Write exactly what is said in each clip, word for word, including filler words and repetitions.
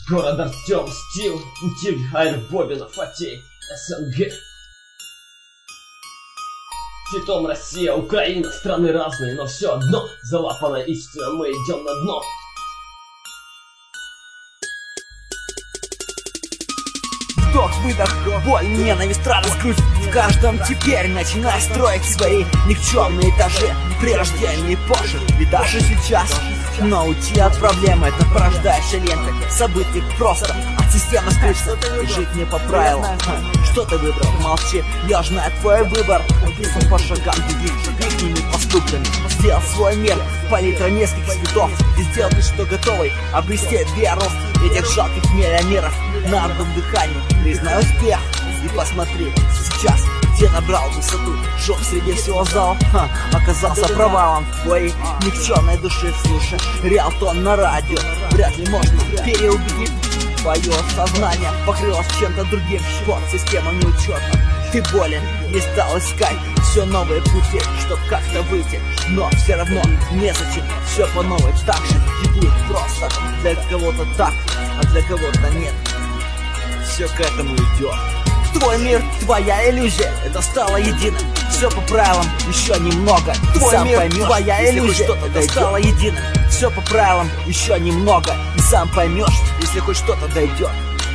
Город Артем, Стил, Утиль, Айр, Бобина, Фатей, СНГ. Титом Россия, Украина, страны разные, но все одно. Залапанная истина, мы идем на дно. Вдох-выдох, боль, ненависть, радость, грусть. В каждом теперь начинай строить свои никчемные этажи. Прежде и позже, и даже сейчас. Но уйти от проблемы — это порождающая лента событий просто от системы скрыться и жить не по правилам. Что ты выбрал? Молчи, я знаю твой выбор. Описан по шагам лихими поступками. Сделал свой мир, палитра нескольких цветов. И сделал ты, что готовый обрести веру этих жалких миллионеров. На одном дыхании признай успех и посмотри сейчас, где набрал высоту. Жёг среди всего зала, ха, оказался провалом твоей никчемной души. Слушай Риалтон на радио, вряд ли можно переубедить. Твое сознание покрылось чем-то другим, вот система неучетна. Ты болен, не стал искать все новые пути, чтоб как-то выйти. Но все равно незачем все по новой. Так же и будет просто. Для кого-то так, а для кого-то нет. Все к этому идет. Твой мир, твоя иллюзия, это стало единым. Все по правилам, еще немного. Твой сам мир, поймешь, твоя иллюзия, это стало единым. Все по правилам, еще немного. И сам поймешь, если хоть что-то дойдет.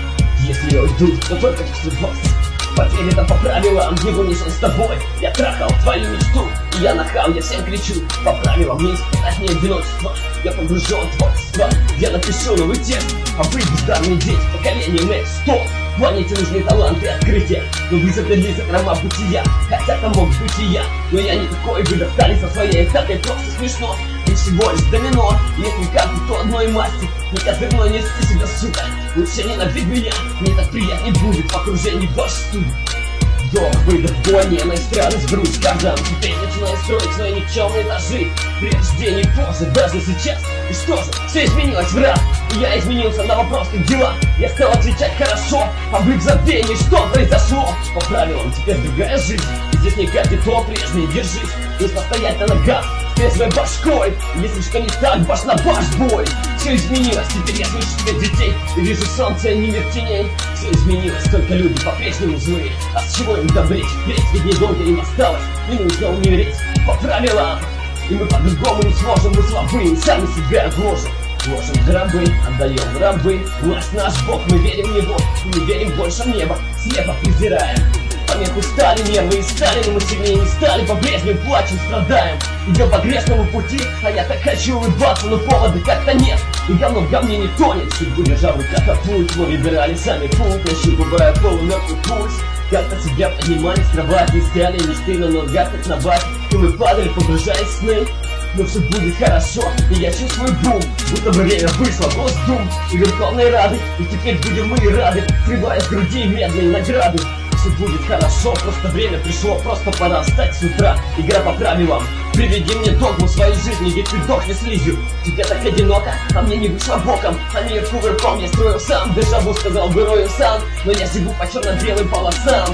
Если я уйду, то только после вас. Поверь, это по правилам, не вынесен с тобой. Я трахал твою мечту, и я нахал, я всем кричу. По правилам, не испытать мне одиночество. Я погружен в творчество, я напишу новый текст. А вы, бездарные дети, поколение Next сто. Планете нужны таланты и открытия, но вы заперли закрома бытия. Хотя там мог быть и я, но я не такой. Вы достали со своей эстатой, просто смешно. Ведь всего лишь домино, если карты, то одной масти. Не козырной, не льсти себя, сука. Лучше ненавидь меня, мне так приятней будет в окружении вашей студии. Вдох, выдох, боль, ненависть, радость, грусть. Каждом теперь начинаю строить свои никчемные этажи. Прежде, не позже, даже сейчас. И что же, все изменилось в раз. И я изменился на вопрос, как дела. Я стал отвечать хорошо, а вы в забвении, что произошло. По правилам, теперь другая жизнь. И здесь не как и то прежнее, держись. Нужно стоять на ногах, с трезвой башкой. Если что не так, баш на баш бой. Все изменилось, теперь я слышу своих детей. И вижу солнце, а не мир теней. Все изменилось, только люди по-прежнему злые. А с чего им добрить? Ведь ведь недолго им осталось, не нужно умереть. По правилам, и мы по-другому не сможем. Мы слабые, сами себя гложем. Ложим в гробы, отдаем в рабы. Власть наш Бог, мы верим в него. Не верим больше в небо, слепо презираем. Помеху стали, нервы стали, но мы сильнее не стали. По-прежнему плачем, страдаем. Идем по грешному пути, а я так хочу улыбаться, но повода как-то нет. И говно в говне не тонет. Судьбу держал в руках, а путь мы выбирали сами путь. Нащупывая полумертвый пульс. Как-то себя поднимали с кровати, искали мечты на ногах, как на баке. И мы падали, погружаясь в сны. Но все будет хорошо, и я чувствую бум. Будто время вышло, Госдум и Верховной Рады. И теперь будем мы рады, срывая с груди медные награды. Все будет хорошо, просто время пришло, просто пора встать с утра. Игра по правилам, приведи мне догму своей жизни, ведь ты дохнешь слизью. Тебе так одиноко, а мне не вышло боком. А мир кувырком я строил сам, дежаву сказал герою сам. Но я живу по черно-белым полосам.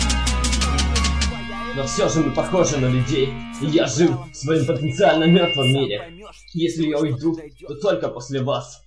Но все же мы похожи на людей, и я жив в своем потенциально мертвом мире. Если я уйду, то только после вас.